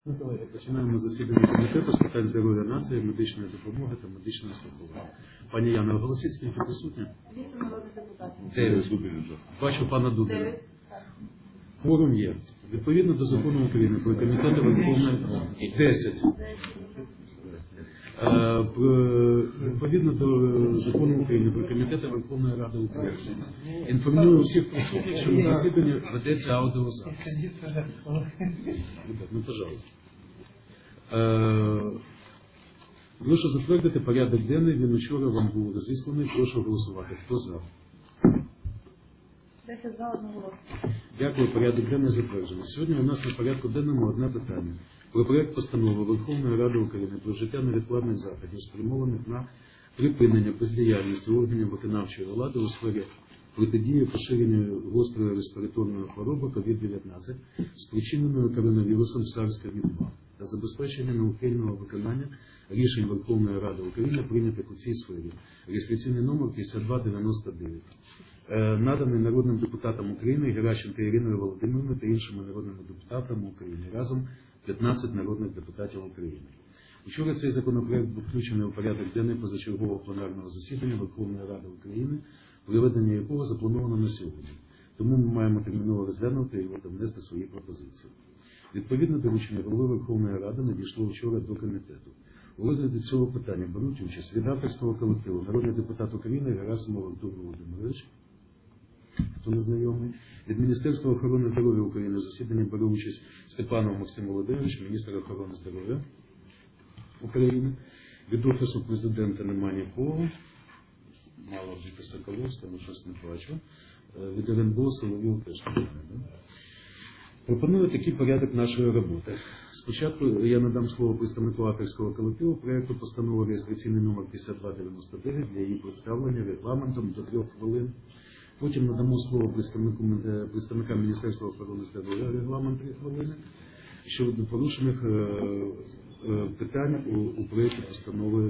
Колеги, починаємо засідання комітету з питань здоров'я нації, медичної допомоги та медичного страхування. Пані Яна, оголосіть, скільки присутні? 200 народних депутатів. 9. Бачу пана Дубіна. Форум є. Відповідно до закону України про комітети Верховної Ради. 10. Відповідно до закону України про комітети Верховної Ради України. Інформую всіх присутніх, що на засіданні ведеться аудіозапис. Ну, пожалуйста. Прошу затвердити порядок денний, він вчора вам був розісланий, прошу голосувати. Хто за? 10 за, одноголосно. Дякую, порядок денний затверджений. Сьогодні у нас на порядку денному одне питання. Про проект постанови Верховної Ради України про вжиття невідкладних заходів, спрямованих на припинення бездіяльності органів виконавчої влади у сфері протидії поширенню гострої респіраторної хвороби COVID-19, спричиненої коронавірусом SARS-CoV-2 та забезпечення неухильного виконання рішень Верховної Ради України, прийнятих у цій сфері. Реєстраційний номер 5299. Наданий народним депутатам України Геращенко Іриною Володимирівною та іншими народними депутатами України. Разом 15 народних депутатів України. Вчора цей законопроект був включений у порядок денний позачергового пленарного засідання Верховної Ради України, проведення якого заплановано на сьогодні. Тому ми маємо терміново розглянути його та внести свої пропозиції. Відповідне доручення голови Верховної Ради надійшло вчора до комітету. У розгляді цього питання беруть участь від авторського колективу народний депутат України Герасимов Артур Володимирович, хто не знайомий, від Міністерства охорони здоров'я України в засіданні бере участь Степанов Максим Володимирович, міністр охорони здоров'я України, від Офісу Президента немає нікого, мало бути Соколовська, але щось не бачу, від РНБО Соловйов теж немає. Пропоную такий порядок нашої роботи. Спочатку я надам слово представнику авторського колективу проєкту постанови реєстраційний номер 5299 для її представлення регламентом до 3 хвилин. Потім надамо слово представникам Міністерства охорони здоров'я регламент 3 хвилини щодо порушених питань у проєкті постанови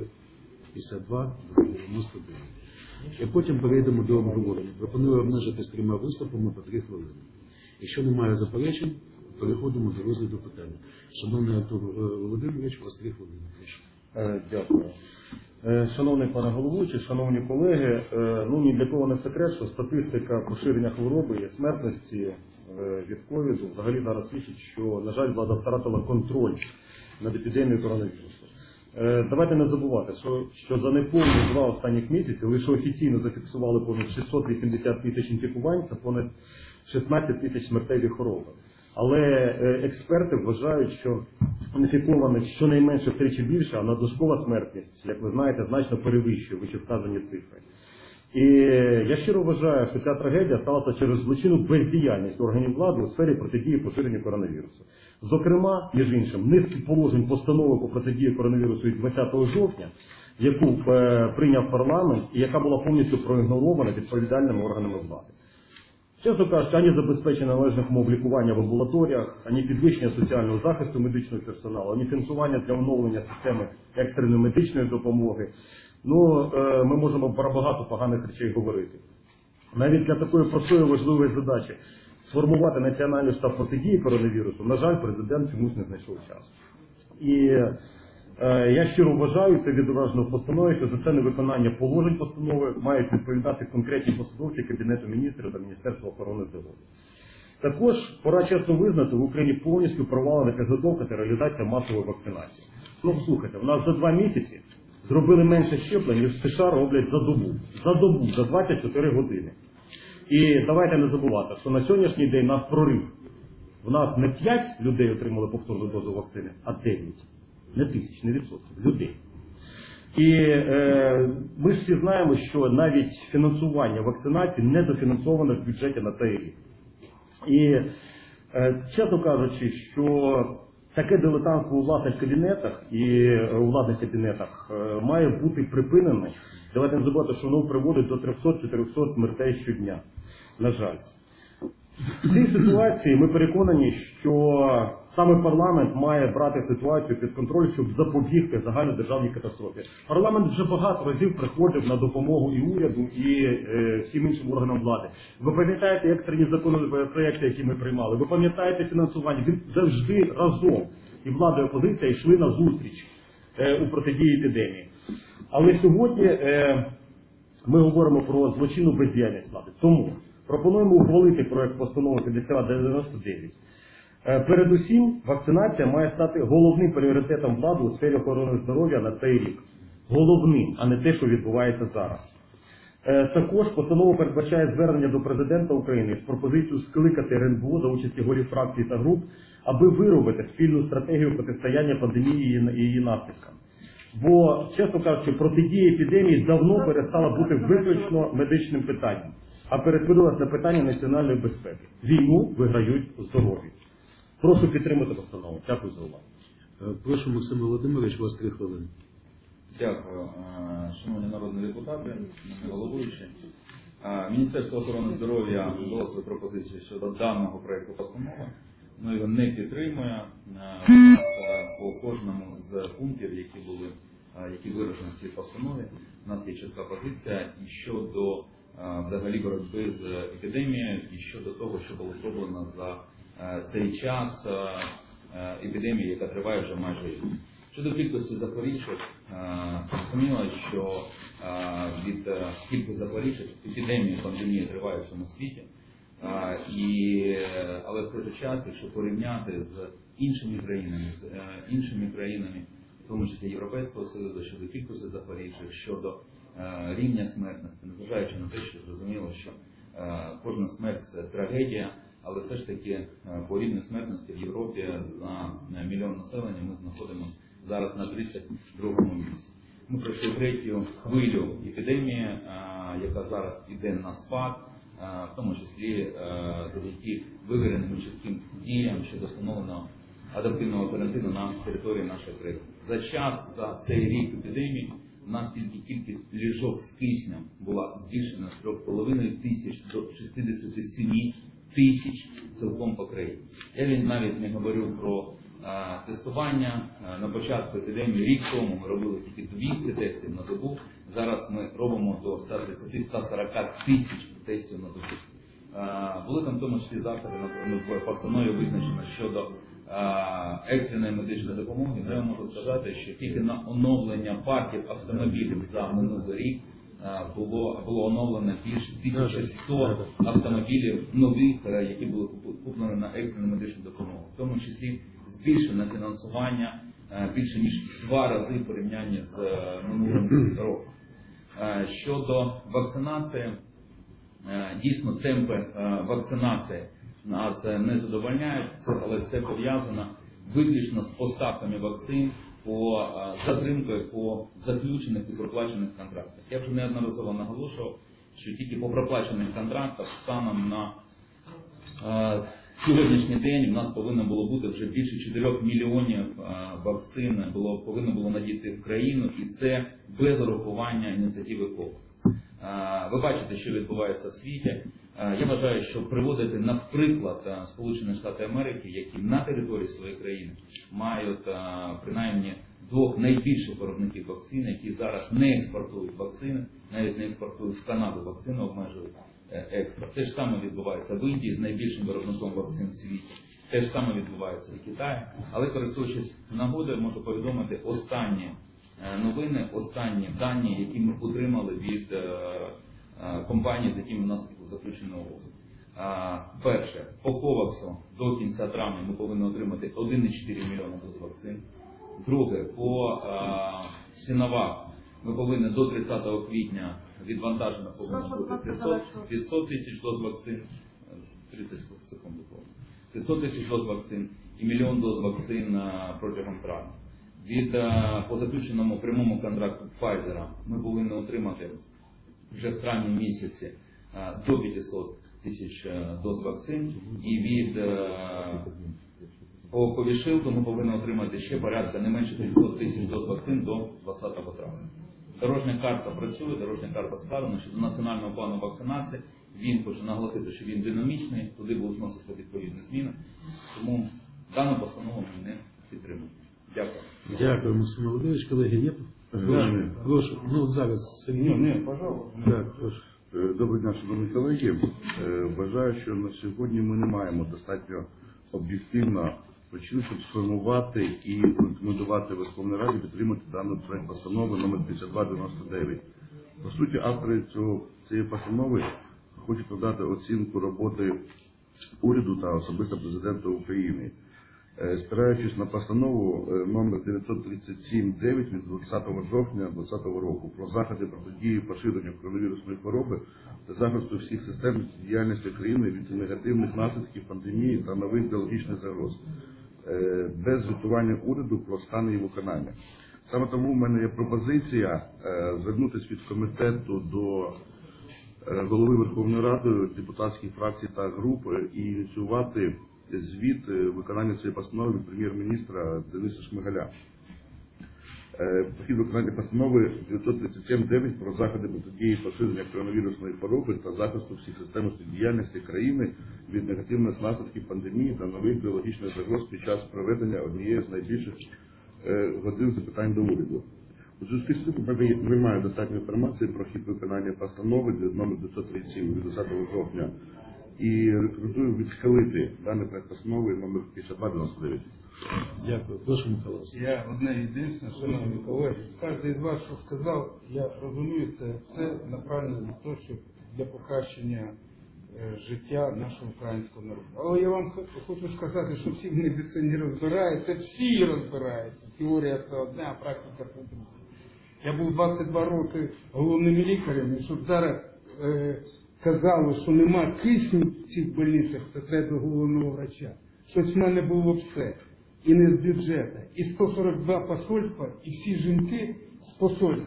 5299. І потім перейдемо до обговорення. Пропоную обмежитись 3 виступами по 3 хвилини. Якщо немає заперечень, переходимо до розгляду питання. Шановний Артур Володимирович, у вас 3 хвилини. Дякую. Шановний пане головуючий, шановні колеги, ні для кого не секрет, що статистика поширення хвороби і смертності від ковіду взагалі зараз свідчить, що, на жаль, влада втратила контроль над епідемією коронавірусу. Давайте не забувати, що за неповні 2 останніх місяці лише офіційно зафіксували понад 680 тисяч інфікувань та понад 16 тисяч смертей від хвороби. Але експерти вважають, що інфікованих щонайменше втричі більше, а надлишкова смертність, як ви знаєте, значно перевищує вищевказані цифри. І я щиро вважаю, що ця трагедія сталася через злочинну бездіяльність органів влади у сфері протидії поширенню коронавірусу. Зокрема, між іншим, низки положень постанови по протидії коронавірусу від 20 жовтня, яку прийняв парламент і яка була повністю проігнорована відповідальними органами влади. Чесно кажучи, ані забезпечення належних умов лікування в амбулаторіях, ані підвищення соціального захисту медичного персоналу, ані фінансування для оновлення системи екстреної медичної допомоги. Ми можемо про багато поганих речей говорити. Навіть для такої простої важливої задачі сформувати національний штаб протидії коронавірусу, на жаль, президент чомусь не знайшов часу. І я щиро вважаю, це відображено в постанові, що за це невиконання положень постанови мають відповідати конкретні посадовці Кабінету міністрів та Міністерства охорони здоров'я. Також пора чесно визнати, в Україні повністю провалена підготовка та реалізація масової вакцинації. Слухайте, в нас за 2 місяці зробили менше щеплень, ніж в США роблять за добу. За добу, за 24 години. І давайте не забувати, що на сьогоднішній день нас прорив. В нас не 5 людей отримали повторну дозу вакцини, а 9. Не тисяч, не відсотків, людей. І ми ж всі знаємо, що навіть фінансування вакцинації недофінансоване в бюджеті на цей рік. І, чесно кажучи, що таке дилетантство у власних кабінетах і у владних кабінетах має бути припинено. Давайте не забувати, що воно приводить до 300-400 смертей щодня. На жаль. В цій ситуації ми переконані, що саме парламент має брати ситуацію під контроль, щоб запобігти загальнодержавній катастрофі. Парламент вже багато разів приходив на допомогу і уряду, і всім іншим органам влади. Ви пам'ятаєте екстрені законопроекти, які ми приймали? Ви пам'ятаєте фінансування? Він завжди разом і влада і опозиція йшли на зустріч у протидії епідемії. Але сьогодні ми говоримо про злочинну бездіяльність влади. Тому пропонуємо ухвалити проект постанови 5299. Передусім, вакцинація має стати головним пріоритетом влади у сфері охорони здоров'я на цей рік. Головним, а не те, що відбувається зараз. Також постанова передбачає звернення до президента України з пропозицією скликати РНБО за участі голів фракцій та груп, аби виробити спільну стратегію протистояння пандемії і її наслідкам. Бо, чесно кажучи, протидія епідемії давно перестала бути виключно медичним питанням, а перетворилася на питання національної безпеки. Війну виграють здорові. Прошу підтримати постанову. Дякую за увагу. Прошу, Максим Володимирович, у вас 3 хвилини. Дякую, шановні народні депутати, головуючі. Міністерство охорони здоров'я дало свою пропозицію щодо даного проєкту постанови. Ми його не підтримуємо по кожному з пунктів, які виражені в цій постанові. У нас є чітка позиція і щодо взагалі боротьби з епідемією, і щодо того, що було зроблено за цей час епідемії, яка триває вже майже рік. Щодо кількості захворюючих, зрозуміло, що від кількості захворюючих епідемія, пандемія триває в всьому світі. Але в той же час, якщо порівняти з іншими країнами, в тому числі Європейського Союзу, щодо кількості захворюючих, щодо рівня смертності, незважаючи на те, що зрозуміло, що кожна смерть – це трагедія, але все ж таки по рівню смертності в Європі на мільйон населення ми знаходимося зараз на 32-му місці. Ми пройшли 3-ю хвилю епідемії, яка зараз йде на спад, в тому числі завдяки вивіреним чітким діям щодо встановленого адаптивного карантину на території нашої країни. За цей рік епідемії у нас тільки кількість ліжок з киснем була збільшена з 3,5 тисяч до 67 тисяч цілком по країні. Я навіть не говорю про тестування. На початку епідемії рік тому ми робили тільки 200 тестів на добу. Зараз ми робимо до 130-140 тисяч тестів на добу. Були там в тому числі заходи, в постанові визначено щодо екстреної медичної допомоги. Я можу сказати, що тільки на оновлення парків автомобілів за минулий рік було оновлено більше 1100 автомобілів нових, які були куплені на екстрену медичну допомогу. В тому числі збільшено фінансування більше ніж 2 рази в порівнянні з минулим роком. Щодо вакцинації, дійсно темпи вакцинації нас не задовольняють, але це пов'язано виключно з поставками вакцин по затримкою по заключених і проплачених контрактах. Я вже неодноразово наголошував, що тільки по проплачених контрактах станом на сьогоднішній день у нас повинно було бути вже більше 4 мільйонів вакцин, повинно було надійти в країну, і це без урахування ініціативи COVAX. Ви бачите, що відбувається в світі. Я вважаю, що приводити, наприклад, Сполучені Штати Америки, які на території своєї країни мають принаймні 2 найбільших виробників вакцин, які зараз не експортують вакцини, навіть не експортують в Канаду вакцини, обмежують експорт. Те ж саме відбувається в Індії з найбільшим виробником вакцин в світі. Те ж саме відбувається і в Китаї. Але користуючись нагодою, можу повідомити останні новини, останні дані, які ми отримали від компаній, з якими у нас заключено угоду. Перше, по COVAX до кінця травня ми повинні отримати 1,4 мільйона доз вакцин. Друге, по Sinovac ми повинні до 30 квітня відвантажено повинно бути 500 тисяч доз вакцин, 30 секунд буквально, 500 тисяч доз вакцин і 1 мільйон доз вакцин протягом травня. По заключеному прямому контракту Pfizer ми повинні отримати вже в травні місяці до 500 тисяч доз вакцин, і по Covishield ми повинні отримати ще порядка не менше 500 тисяч доз вакцин до 20 травня. Дорожня карта працює, дорожня карта складена щодо національного плану вакцинації. Він хоче наголосити, що він динамічний, туди будуть вноситися відповідні зміни. Тому дану постанову ми не підтримуємо. Дякую. Дякую, Максим Володимирович. Колеги, є? Прошу. Ну, зараз Сергій. Ні, пожалуйста. Так, прошу. Доброго дня, шановні колеги. Вважаю, що на сьогодні ми не маємо достатньо об'єктивно причин, щоб сформувати і рекомендувати Верховній Раді підтримати даний проект постанови номер 5299. По суті, автори цієї постанови хочуть надати оцінку роботи уряду та особисто президента України. Спираючись на постанову номер 937-9 від 20 жовтня 2020 року про заходи протидії поширенню коронавірусної хвороби та захисту всіх систем діяльності країни від негативних наслідків пандемії та нових біологічних загроз, без звітування уряду про стан її виконання. Саме тому в мене є пропозиція звернутися від комітету до голови Верховної Ради, депутатських фракцій та груп і ініціювати звіт виконання цієї постанови від прем'єр-міністра Дениса Шмигаля. Прохід виконання постанови 937-9 про заходи протидії поширення коронавірусної хвороби та захисту всіх систем діяльності країни від негативних наслідків пандемії та нових біологічних загроз під час проведення однієї з найбільших годин запитань до уряду. У зв'язку з цим ви маєте достатньо інформації про хід виконання постанови номер 937 від 20 жовтня і рекомендую відхилити даний проект постанови номер 5299. Дякую. Прошу, Михайло. Я одне єдине, шановні колеги, кожен із вас, що сказав, я розумію, це все направлено на те, щоб для покращення життя нашого українського народу. Але я вам хочу сказати, що всі в медицині розбираються, всі розбираються. Теорія це одне, а практика це друге. Я був 22 роки головним лікарем, і щоб зараз казали, що нема кисню в цих больницях, це треба головного врача. Щось в мене було все. І не з бюджету. І 142 посольства, і всі жінки з посольств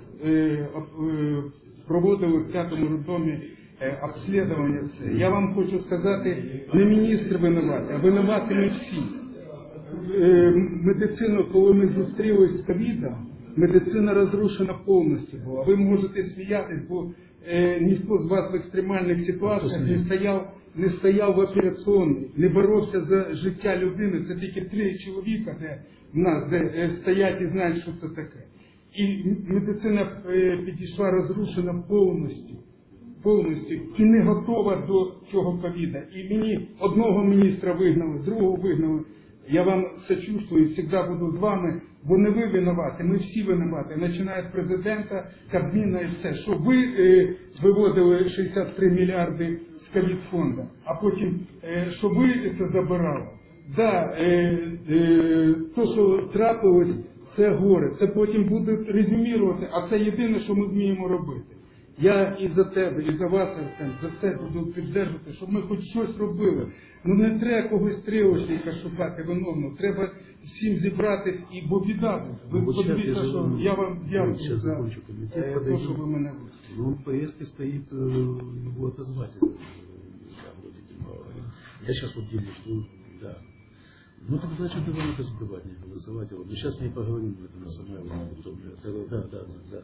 проводили в 5-му роддомі обслідування. Я вам хочу сказати, не міністр винувати, а винувати ми всі. Медицину, коли ми зустрілися з ковідом, медицина розрушена повністю була. Ви можете сміятись, бо ніхто з вас в екстремальних ситуаціях не стояв в операційній, не боровся за життя людини. Це тільки 3 чоловіка, де в нас, де стоять і знають, що це таке. І медицина підійшла розрушена повністю. І не готова до цього ковіда. І мені одного міністра вигнали, другого вигнали. Я вам сочувствую, завжди буду з вами, бо не ви винуваті, ми всі винуваті. Починає від президента, Кабміна і все. Що ви виводили 63 мільярди з ковід-фонду, а потім, що ви це забирали. Да, то, що трапилось, це горе. Це потім будуть резюмірувати, а це єдине, що ми вміємо робити. Я і за тебе, і за вас, Арсен, за все буду підтримувати, щоб ми хоч щось робили. Ну не треба когось стрілочника шукати виновного, треба всім зібратись, бо біда буде. Ви подивіться, що я вам дякую за те, що ви мене вислухали. Ну, в повестке стоит его отозвать. Я сейчас вот делаю, что да. Ну так значит его надо сбивать, не голосовать его. Но сейчас не поговорим, это на самое время. Да.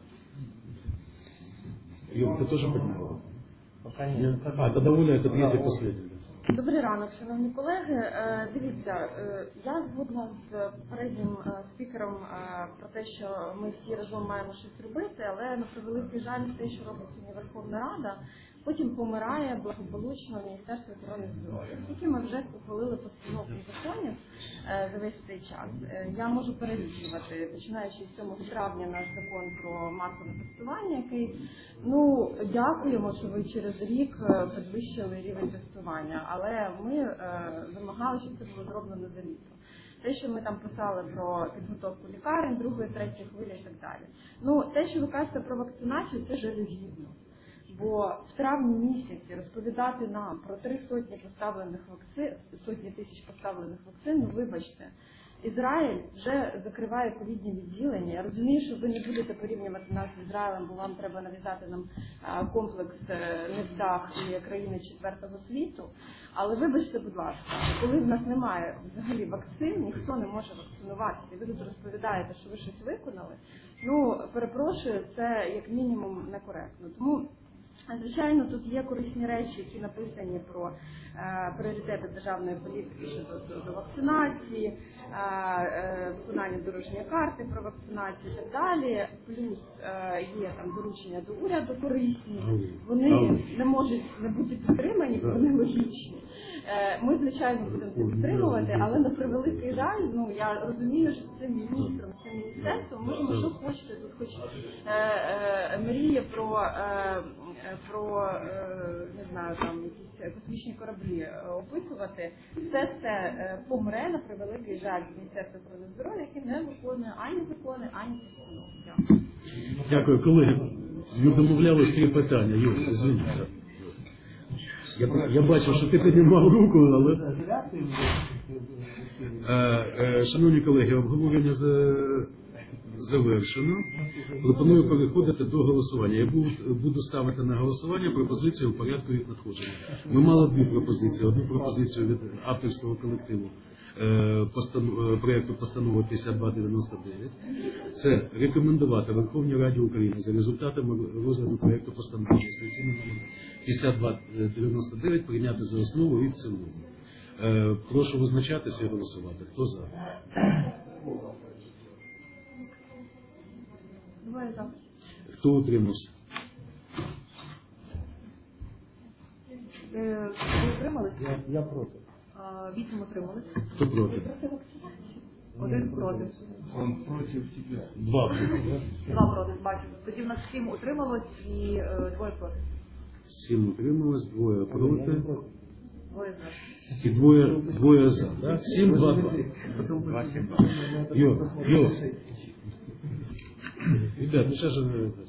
Юр, ты тоже поднимала? Пока нет. А, тогда Оля, это третья последняя. Добрий ранок, шановні колеги. Дивіться, я згодна з попереднім спікером про те, що ми всі разом маємо щось робити, але на превеликий жаль те, що робить сьогодні Верховна Рада, потім помирає благополучно Міністерство охорони здоров'я. Скільки ми вже ухвалили постанов і законів за весь цей час. Я можу перелічувати, починаючи з 7 травня наш закон про масове тестування, який, дякуємо, що ви через рік підвищили рівень тестування, але ми вимагали, щоб це було зроблено за літо. Те, що ми там писали про підготовку лікарень, другої, третьої хвилі і так далі. Те, що ви кажете про вакцинацію, це жалюгідно. Бо в травні місяці розповідати нам про 3 сотні поставлених вакцин, сотні тисяч поставлених вакцин, вибачте, Ізраїль вже закриває ковідні відділення. Я розумію, що ви не будете порівнювати нас з Ізраїлем, бо вам треба нав'язати нам комплекс невдах і країни 4-го світу. Але вибачте, будь ласка, коли в нас немає взагалі вакцин, ніхто не може вакцинуватися. І ви тут розповідаєте, що ви щось виконали. Перепрошую, це як мінімум некоректно. Тому, звичайно, тут є корисні речі, які написані про пріоритети державної політики щодо вакцинації, виконання дорожньої карти про вакцинацію і так далі. Плюс є там доручення до уряду корисні. Вони не можуть не бути підтримані, бо вони логічні. Ми, звичайно, будемо це підтримувати, але на превеликий жаль, ну я розумію, що цим міністром, цим міністерством, може, що хочете тут, хоч мріє про не знаю, там якісь космічні кораблі описувати. Все це помре на превеликий жаль Міністерства охорони здоров'я, яке не виконує ані закони, ані постанови. Дякую, колеги. Ми домовлялись 3 питання. Юр, извините. Я бачив, що ти піднімав руку, але... Шановні колеги, обговорення завершено. Пропоную переходити до голосування. Я буду ставити на голосування пропозиції у порядку їх надходження. Ми мали 2 пропозиції. Одну пропозицію від авторського колективу проєкту постанови 5299. Це рекомендувати Верховній Раді України за результатами розгляду проєкту постанови реєстраційний номер 5299 прийняти за основу і в цілому. Прошу визначатися і голосувати. Хто за? Двоє за. Хто утримався? Ви утримались? Я проти. 8 утримались. Хто проти? 1 проти. Он против тебя. 2 проти. 2 проти, бачу. Тоді в нас 7 утрималось і 2 проти. 7 утрималось, 2 проти. 2 за. І двоє за. Да? 7, 2, 2. Йо. Ребят, ну ще ж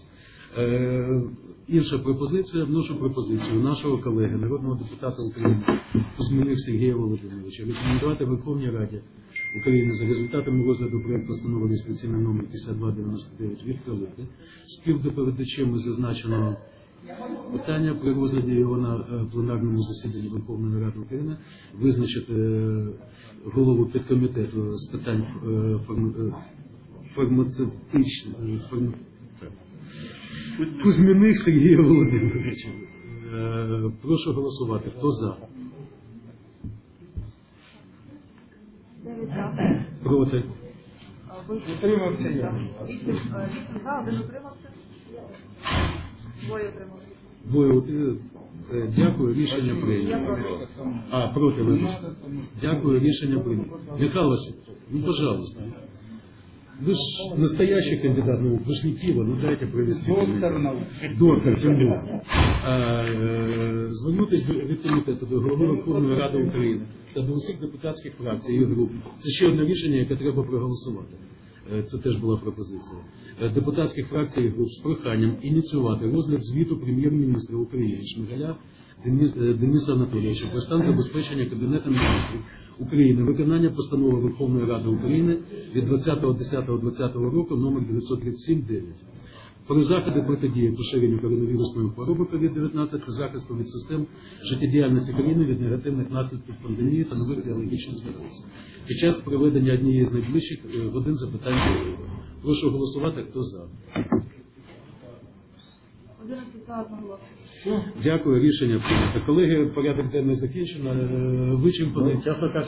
інша пропозиція, вношу пропозицію нашого колеги, народного депутата України Кузьминих Сергія Володимировича, рекомендувати Верховній Раді України за результатами розгляду проєкту постанови реєстраційний номер 5299 відхилити. Співдоповідачем зазначеного питання при розгляді його на пленарному засіданні Верховної Ради України визначити голову підкомітету з питань фармацевтичних Кузьминих Сергія Володимировича. Прошу голосувати. Хто за? 9 за. Проти? Утримався я. 8 за, 1 утримався. 2 утримався. Двоє утрималися. Дякую, рішення прийнято. Проти вибачте. Дякую, рішення прийнято. Михайло Васильевич, ну, пожалуйста. Вы же настоящий кандидат наук, вы же не Киева, ну дайте провести. Доктор наук. Доктор, тим більше. Звернутися від комітету до голови Верховної Ради України та до усіх депутатських фракцій і груп. Це ще одне рішення, яке треба проголосувати. Це теж була пропозиція. Депутатських фракцій і груп з проханням ініціювати розгляд звіту прем'єр-міністра України Шмигаля Дениса Анатолійовича про стан забезпечення Кабінетом міністрів України виконання постанови Верховної Ради України від 20.10.2020 року номер 937-9 про заходи протидії поширенню коронавірусної хвороби COVID-19 та захисту від систем життєдіяльності країни від негативних наслідків пандемії та нових біологічних загроз. Під час проведення однієї з найближчих годин запитань. Прошу голосувати, хто за. 11 за, 1 голос. Дякую, рішення прийнято. Колеги, порядок денний закінчено, вичерпаний.